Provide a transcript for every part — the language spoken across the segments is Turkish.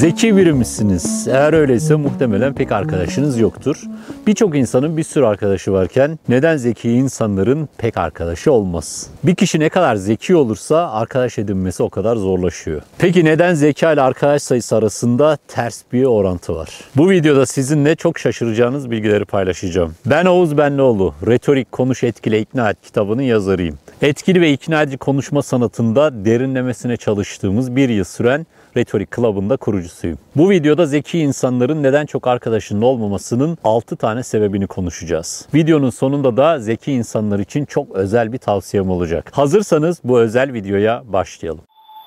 Zeki biri misiniz? Eğer öyleyse muhtemelen pek arkadaşınız yoktur. Birçok insanın bir sürü arkadaşı varken neden zeki insanların pek arkadaşı olmaz? Bir kişi ne kadar zeki olursa arkadaş edinmesi o kadar zorlaşıyor. Peki neden zeka ile arkadaş sayısı arasında ters bir orantı var? Bu videoda sizinle çok şaşıracağınız bilgileri paylaşacağım. Ben Oğuz Benlioğlu, Retorik Konuş Etkile İkna Et kitabının yazarıyım. Etkili ve ikna edici konuşma sanatında derinlemesine çalıştığımız bir yıl süren Retorik Club'ın da kurucusuyum. Bu videoda zeki insanların neden çok arkadaşının olmamasının 6 tane sebebini konuşacağız. Videonun sonunda da zeki insanlar için çok özel bir tavsiyem olacak. Hazırsanız bu özel videoya başlayalım.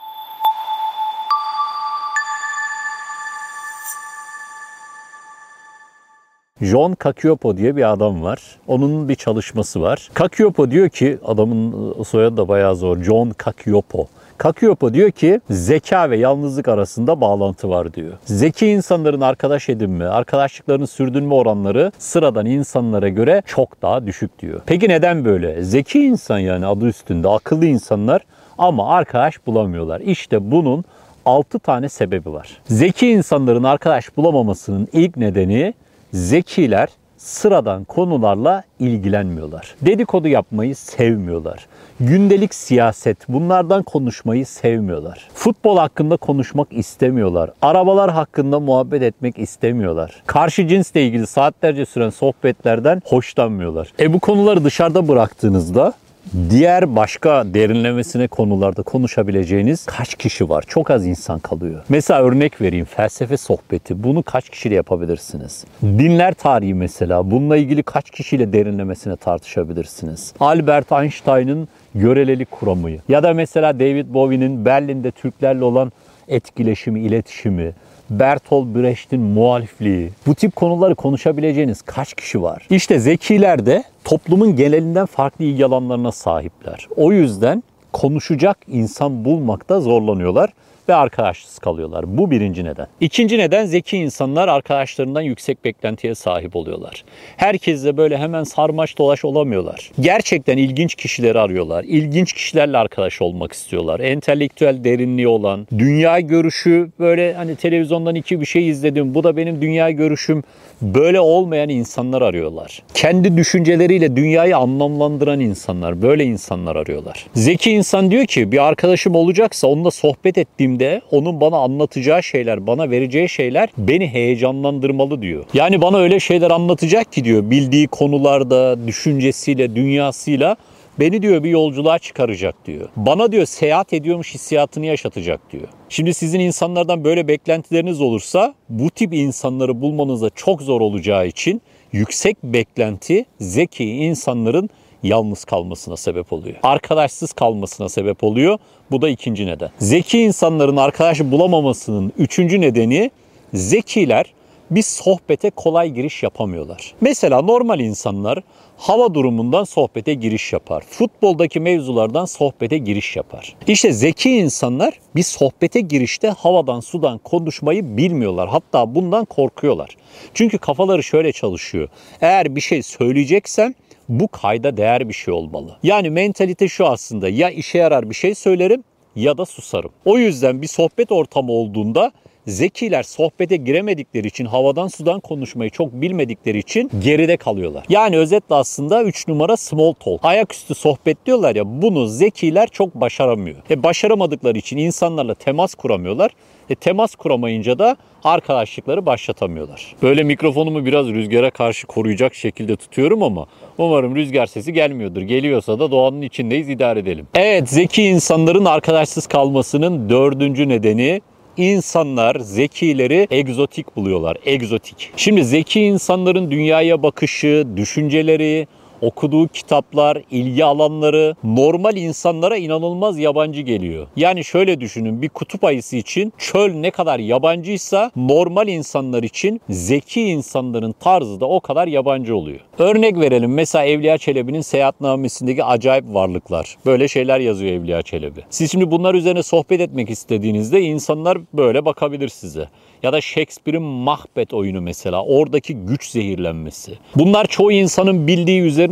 Jon Kakapo diye bir adam var. Onun bir çalışması var. Kakapo diyor ki, adamın soyadı da bayağı zor. Jon Kakapo. Kakapo diyor ki zeka ve yalnızlık arasında bağlantı var diyor. Zeki insanların arkadaş edinme, arkadaşlıklarını sürdürme oranları sıradan insanlara göre çok daha düşük diyor. Peki neden böyle? Zeki insan, yani adı üstünde akıllı insanlar ama arkadaş bulamıyorlar. İşte bunun 6 tane sebebi var. Zeki insanların arkadaş bulamamasının ilk nedeni, zekiler sıradan konularla ilgilenmiyorlar. Dedikodu yapmayı sevmiyorlar. Gündelik siyaset, bunlardan konuşmayı sevmiyorlar. Futbol hakkında konuşmak istemiyorlar. Arabalar hakkında muhabbet etmek istemiyorlar. Karşı cinsle ilgili saatlerce süren sohbetlerden hoşlanmıyorlar. Bu konuları dışarıda bıraktığınızda diğer başka derinlemesine konularda konuşabileceğiniz kaç kişi var? Çok az insan kalıyor. Mesela örnek vereyim, felsefe sohbeti. Bunu kaç kişiyle yapabilirsiniz? Dinler tarihi mesela. Bununla ilgili kaç kişiyle derinlemesine tartışabilirsiniz? Albert Einstein'ın görelilik kuramı ya da mesela David Bowie'nin Berlin'de Türklerle olan etkileşimi, iletişimi, Bertolt Brecht'in muhalifliği, bu tip konuları konuşabileceğiniz kaç kişi var? İşte zekiler de toplumun genelinden farklı ilgi alanlarına sahipler. O yüzden konuşacak insan bulmakta zorlanıyorlar ve arkadaşsız kalıyorlar. Bu birinci neden. İkinci neden, zeki insanlar arkadaşlarından yüksek beklentiye sahip oluyorlar. Herkesle böyle hemen sarmaş dolaş olamıyorlar. Gerçekten ilginç kişileri arıyorlar. İlginç kişilerle arkadaş olmak istiyorlar. Entelektüel derinliği olan, dünya görüşü böyle hani televizyondan bir şey izledim, bu da benim dünya görüşüm, böyle olmayan insanlar arıyorlar. Kendi düşünceleriyle dünyayı anlamlandıran insanlar, böyle insanlar arıyorlar. Zeki insan diyor ki bir arkadaşım olacaksa onunla sohbet ettiğim onun bana anlatacağı şeyler, bana vereceği şeyler beni heyecanlandırmalı diyor. Yani bana öyle şeyler anlatacak ki diyor, bildiği konularda, düşüncesiyle, dünyasıyla beni diyor bir yolculuğa çıkaracak diyor. Bana diyor seyahat ediyormuş hissiyatını yaşatacak diyor. Şimdi sizin insanlardan böyle beklentileriniz olursa bu tip insanları bulmanıza çok zor olacağı için yüksek beklenti zeki insanların yalnız kalmasına sebep oluyor. Arkadaşsız kalmasına sebep oluyor. Bu da ikinci neden. Zeki insanların arkadaş bulamamasının üçüncü nedeni, zekiler bir sohbete kolay giriş yapamıyorlar. Mesela normal insanlar hava durumundan sohbete giriş yapar. Futboldaki mevzulardan sohbete giriş yapar. İşte zeki insanlar bir sohbete girişte havadan sudan konuşmayı bilmiyorlar. Hatta bundan korkuyorlar. Çünkü kafaları şöyle çalışıyor. Eğer bir şey söyleyeceksem bu kayda değer bir şey olmalı. Yani mentalite şu aslında: ya işe yarar bir şey söylerim ya da susarım. O yüzden bir sohbet ortamı olduğunda zekiler sohbete giremedikleri için, havadan sudan konuşmayı çok bilmedikleri için geride kalıyorlar. Yani özetle aslında 3 numara small talk. Ayaküstü sohbet diyorlar ya, bunu zekiler çok başaramıyor. Başaramadıkları için insanlarla temas kuramıyorlar. Temas kuramayınca da arkadaşlıkları başlatamıyorlar. Böyle mikrofonumu biraz rüzgara karşı koruyacak şekilde tutuyorum ama umarım rüzgar sesi gelmiyordur. Geliyorsa da doğanın içindeyiz, idare edelim. Evet, zeki insanların arkadaşsız kalmasının dördüncü nedeni, İnsanlar zekileri egzotik buluyorlar. Egzotik. Şimdi zeki insanların dünyaya bakışı, düşünceleri, okuduğu kitaplar, ilgi alanları normal insanlara inanılmaz yabancı geliyor. Yani şöyle düşünün, bir kutup ayısı için çöl ne kadar yabancıysa normal insanlar için zeki insanların tarzı da o kadar yabancı oluyor. Örnek verelim, mesela Evliya Çelebi'nin seyahatnamesindeki acayip varlıklar. Böyle şeyler yazıyor Evliya Çelebi. Siz şimdi bunlar üzerine sohbet etmek istediğinizde insanlar böyle bakabilir size. Ya da Shakespeare'in Macbeth oyunu mesela, oradaki güç zehirlenmesi. Bunlar çoğu insanın bildiği, üzerine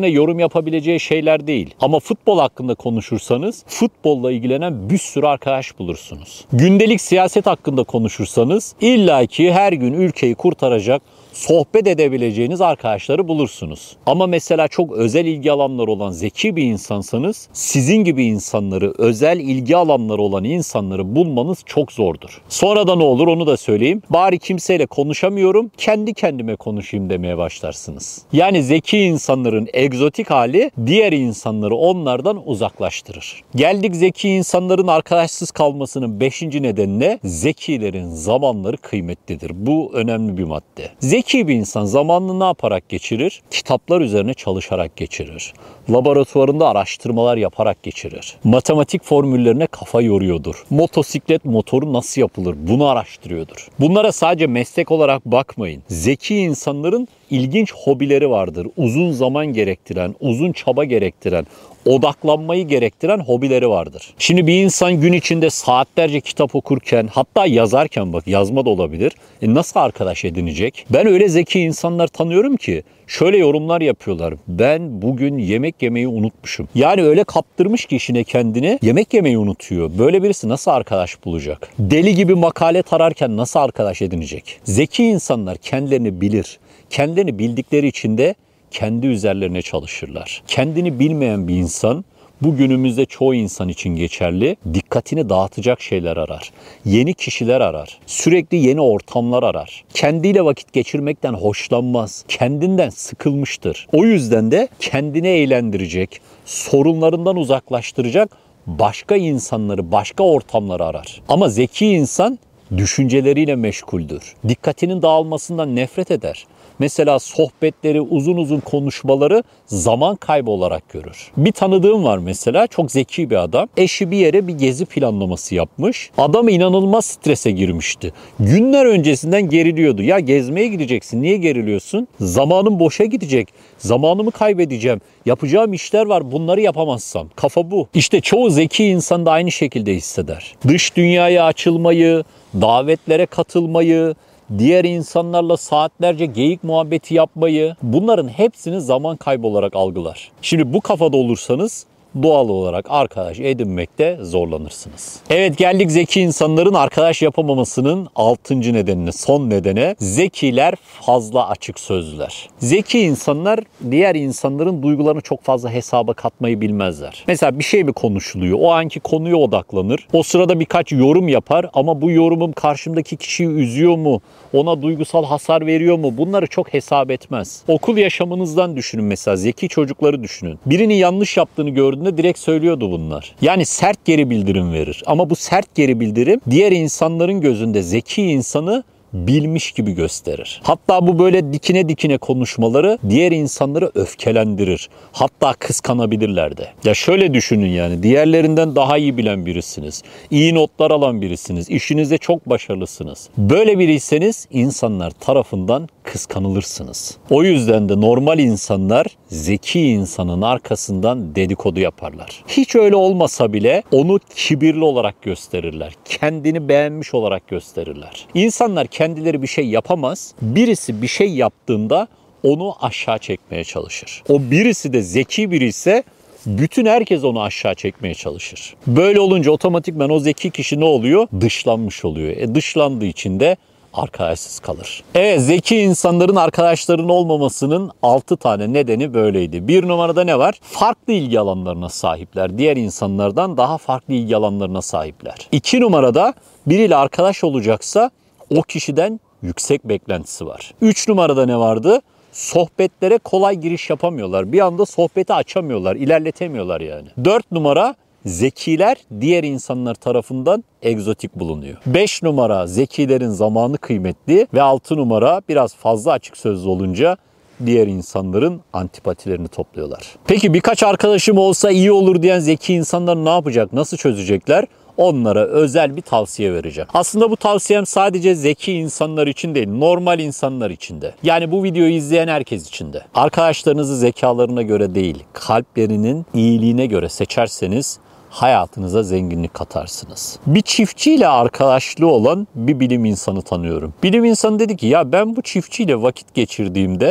üzerine yorum yapabileceği şeyler değil. Ama futbol hakkında konuşursanız futbolla ilgilenen bir sürü arkadaş bulursunuz. Gündelik siyaset hakkında konuşursanız illaki her gün ülkeyi kurtaracak, sohbet edebileceğiniz arkadaşları bulursunuz. Ama mesela çok özel ilgi alanları olan zeki bir insansanız sizin gibi insanları, özel ilgi alanları olan insanları bulmanız çok zordur. Sonra da ne olur onu da söyleyeyim. Bari kimseyle konuşamıyorum, kendi kendime konuşayım demeye başlarsınız. Yani zeki insanların egzotik hali diğer insanları onlardan uzaklaştırır. Geldik zeki insanların arkadaşsız kalmasının 5. nedenine, zekilerin zamanları kıymetlidir. Bu önemli bir madde. Zeki bir insan zamanını ne yaparak geçirir? Kitaplar üzerine çalışarak geçirir. Laboratuvarında araştırmalar yaparak geçirir. Matematik formüllerine kafa yoruyordur. Motosiklet motoru nasıl yapılır? Bunu araştırıyordur. Bunlara sadece meslek olarak bakmayın. Zeki insanların ilginç hobileri vardır. Uzun zaman gerektiren, uzun çaba gerektiren, odaklanmayı gerektiren hobileri vardır. Şimdi bir insan gün içinde saatlerce kitap okurken, hatta yazarken, bak yazma da olabilir, nasıl arkadaş edinecek? Ben öyle zeki insanlar tanıyorum ki şöyle yorumlar yapıyorlar. Ben bugün yemek yemeyi unutmuşum. Yani öyle kaptırmış ki işine kendini, yemek yemeyi unutuyor. Böyle birisi nasıl arkadaş bulacak? Deli gibi makale tararken nasıl arkadaş edinecek? Zeki insanlar kendilerini bilir. Kendilerini bildikleri için de kendi üzerlerine çalışırlar. Kendini bilmeyen bir insan, bu günümüzde çoğu insan için geçerli, dikkatini dağıtacak şeyler arar. Yeni kişiler arar. Sürekli yeni ortamlar arar. Kendiyle vakit geçirmekten hoşlanmaz. Kendinden sıkılmıştır. O yüzden de kendini eğlendirecek, sorunlarından uzaklaştıracak başka insanları, başka ortamları arar. Ama zeki insan düşünceleriyle meşguldür. Dikkatinin dağılmasından nefret eder. Mesela sohbetleri, uzun uzun konuşmaları zaman kaybı olarak görür. Bir tanıdığım var mesela, çok zeki bir adam. Eşi bir yere bir gezi planlaması yapmış. Adam inanılmaz strese girmişti. Günler öncesinden geriliyordu. Ya gezmeye gideceksin, niye geriliyorsun? Zamanım boşa gidecek. Zamanımı kaybedeceğim. Yapacağım işler var, bunları yapamazsam. Kafa bu. İşte çoğu zeki insan da aynı şekilde hisseder. Dış dünyaya açılmayı, davetlere katılmayı, diğer insanlarla saatlerce geyik muhabbeti yapmayı, bunların hepsini zaman kaybı olarak algılar. Şimdi bu kafada olursanız doğal olarak arkadaş edinmekte zorlanırsınız. Evet, geldik zeki insanların arkadaş yapamamasının 6. nedenine, son nedene. Zekiler fazla açık sözlüler. Zeki insanlar diğer insanların duygularını çok fazla hesaba katmayı bilmezler. Mesela bir şey mi konuşuluyor? O anki konuya odaklanır. O sırada birkaç yorum yapar ama bu yorumum karşımdaki kişiyi üzüyor mu? Ona duygusal hasar veriyor mu? Bunları çok hesap etmez. Okul yaşamınızdan düşünün mesela. Zeki çocukları düşünün. Birinin yanlış yaptığını gördüğünde direkt söylüyordu bunlar. Yani sert geri bildirim verir. Ama bu sert geri bildirim diğer insanların gözünde zeki insanı bilmiş gibi gösterir. Hatta bu böyle dikine dikine konuşmaları diğer insanları öfkelendirir. Hatta kıskanabilirler de. Ya şöyle düşünün, yani diğerlerinden daha iyi bilen birisiniz. İyi notlar alan birisiniz. İşinizde çok başarılısınız. Böyle biriyseniz insanlar tarafından kıskanılırsınız. O yüzden de normal insanlar zeki insanın arkasından dedikodu yaparlar. Hiç öyle olmasa bile onu kibirli olarak gösterirler. Kendini beğenmiş olarak gösterirler. İnsanlar kendileri bir şey yapamaz. Birisi bir şey yaptığında onu aşağı çekmeye çalışır. O birisi de zeki biri ise bütün herkes onu aşağı çekmeye çalışır. Böyle olunca otomatikman o zeki kişi ne oluyor? Dışlanmış oluyor. Dışlandığı için de arkadaşsız kalır. Evet, zeki insanların arkadaşlarının olmamasının 6 tane nedeni böyleydi. 1 numarada ne var? Farklı ilgi alanlarına sahipler. Diğer insanlardan daha farklı ilgi alanlarına sahipler. 2 numarada biriyle arkadaş olacaksa o kişiden yüksek beklentisi var. 3 numarada ne vardı? Sohbetlere kolay giriş yapamıyorlar. Bir anda sohbeti açamıyorlar, ilerletemiyorlar yani. 4 numara, zekiler diğer insanlar tarafından egzotik bulunuyor. 5 numara, zekilerin zamanı kıymetli ve 6 numara, biraz fazla açık sözlü olunca diğer insanların antipatilerini topluyorlar. Peki birkaç arkadaşım olsa iyi olur diyen zeki insanlar ne yapacak? Nasıl çözecekler? Onlara özel bir tavsiye vereceğim. Aslında bu tavsiyem sadece zeki insanlar için değil, normal insanlar için de. Yani bu videoyu izleyen herkes için de. Arkadaşlarınızı zekalarına göre değil, kalplerinin iyiliğine göre seçerseniz hayatınıza zenginlik katarsınız. Bir çiftçiyle arkadaşlığı olan bir bilim insanı tanıyorum. Bilim insanı dedi ki ya ben bu çiftçiyle vakit geçirdiğimde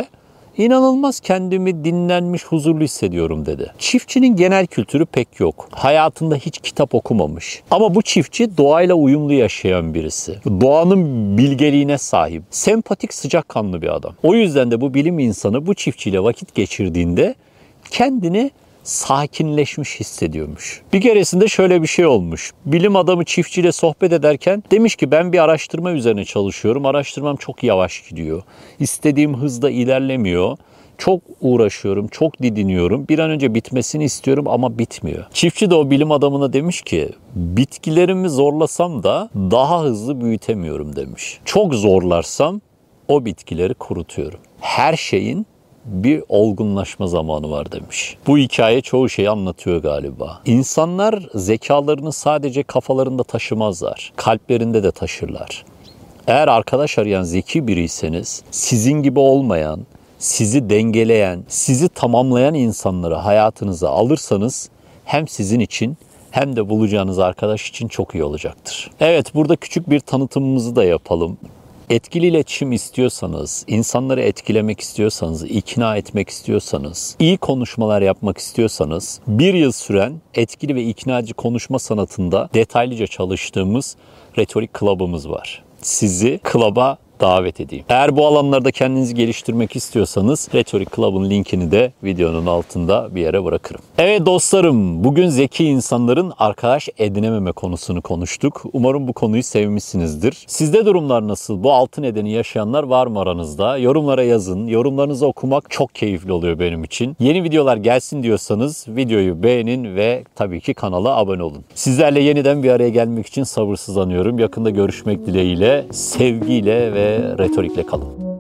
İnanılmaz kendimi dinlenmiş, huzurlu hissediyorum dedi. Çiftçinin genel kültürü pek yok. Hayatında hiç kitap okumamış. Ama bu çiftçi doğayla uyumlu yaşayan birisi. Doğanın bilgeliğine sahip. Sempatik, sıcakkanlı bir adam. O yüzden de bu bilim insanı bu çiftçiyle vakit geçirdiğinde kendini sakinleşmiş hissediyormuş. Bir keresinde şöyle bir şey olmuş. Bilim adamı çiftçiyle sohbet ederken demiş ki ben bir araştırma üzerine çalışıyorum. Araştırmam çok yavaş gidiyor. İstediğim hızda ilerlemiyor. Çok uğraşıyorum, çok didiniyorum. Bir an önce bitmesini istiyorum ama bitmiyor. Çiftçi de o bilim adamına demiş ki bitkilerimi zorlasam da daha hızlı büyütemiyorum demiş. Çok zorlarsam o bitkileri kurutuyorum. Her şeyin bir olgunlaşma zamanı var demiş. Bu hikaye çoğu şeyi anlatıyor galiba. İnsanlar zekalarını sadece kafalarında taşımazlar. Kalplerinde de taşırlar. Eğer arkadaş arayan zeki biriyseniz, sizin gibi olmayan, sizi dengeleyen, sizi tamamlayan insanları hayatınıza alırsanız hem sizin için hem de bulacağınız arkadaş için çok iyi olacaktır. Evet, burada küçük bir tanıtımımızı da yapalım. Etkili iletişim istiyorsanız, insanları etkilemek istiyorsanız, ikna etmek istiyorsanız, iyi konuşmalar yapmak istiyorsanız, bir yıl süren etkili ve iknacı konuşma sanatında detaylıca çalıştığımız Retorik Club'ımız var. Sizi Club'a davet edeyim. Eğer bu alanlarda kendinizi geliştirmek istiyorsanız Retorik Club'ın linkini de videonun altında bir yere bırakırım. Evet dostlarım, bugün zeki insanların arkadaş edinememe konusunu konuştuk. Umarım bu konuyu sevmişsinizdir. Sizde durumlar nasıl? Bu 6 nedeni yaşayanlar var mı aranızda? Yorumlara yazın. Yorumlarınızı okumak çok keyifli oluyor benim için. Yeni videolar gelsin diyorsanız videoyu beğenin ve tabii ki kanala abone olun. Sizlerle yeniden bir araya gelmek için sabırsızlanıyorum. Yakında görüşmek dileğiyle, sevgiyle ve retorikle kalın.